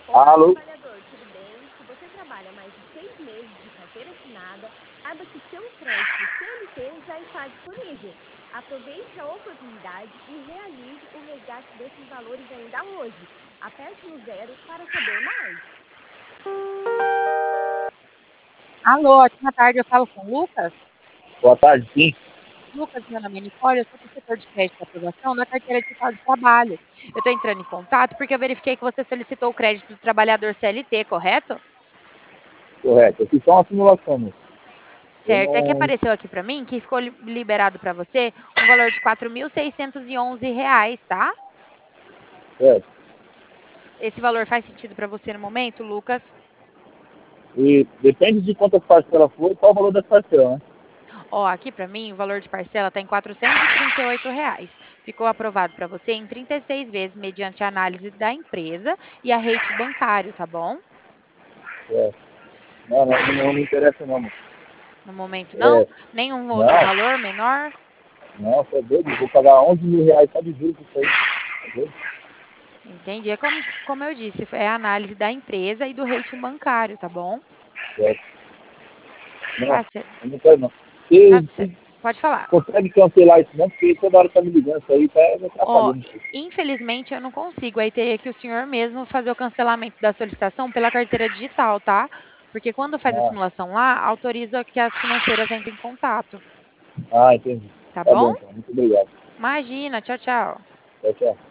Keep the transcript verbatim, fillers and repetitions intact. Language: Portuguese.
Olá, Alô? trabalhador, tudo bem? Se você trabalha mais de seis meses de carteira assinada, saiba que seu crédito C L T já está disponível. Aproveite a oportunidade e realize o resgate desses valores ainda hoje. Aperte no zero para saber mais. Alô, ótima tarde, eu falo com o Lucas? Boa tarde, sim. Lucas, meu nome é Nicole, eu sou do setor de crédito e aprovação da carteira digital de trabalho. Eu estou entrando em contato porque eu verifiquei que você solicitou o crédito do trabalhador C L T, correto? Correto. Eu fiz só uma simulação, moço. Eu Certo, é que não. apareceu aqui para mim que ficou li- liberado para você um valor de quatro mil seiscentos e onze reais, tá? É. Esse valor faz sentido para você no momento, Lucas? E depende de quantas parcelas for e qual o valor das parcelas, né? Ó, aqui para mim o valor de parcela está em quatrocentos e trinta e oito reais. Ficou aprovado para você em trinta e seis vezes mediante a análise da empresa e a rate bancário, tá bom? É. Não, não, não me interessa não, moço. No momento não? É. Nenhum Não, outro valor menor? não, você é doido. Eu vou pagar onze mil reais só de juros por isso aí. Tá doido? Entendi. É como, como eu disse, é a análise da empresa e do rating bancário, tá bom? É. Não, Tá certo. eu não quero não. Tá Você certo. Pode falar. consegue cancelar isso não? Porque toda hora tá me ligando isso aí, tá me Ó, atrapalhando. infelizmente eu não consigo. Aí teria que o senhor mesmo fazer o cancelamento da solicitação pela carteira digital, tá? Porque quando faz a Ah, simulação lá, autoriza que as financeiras entrem em contato, ah, entendi. tá Tá bom? bom, então. Muito obrigado. Imagina, tchau, tchau. Tchau, tchau.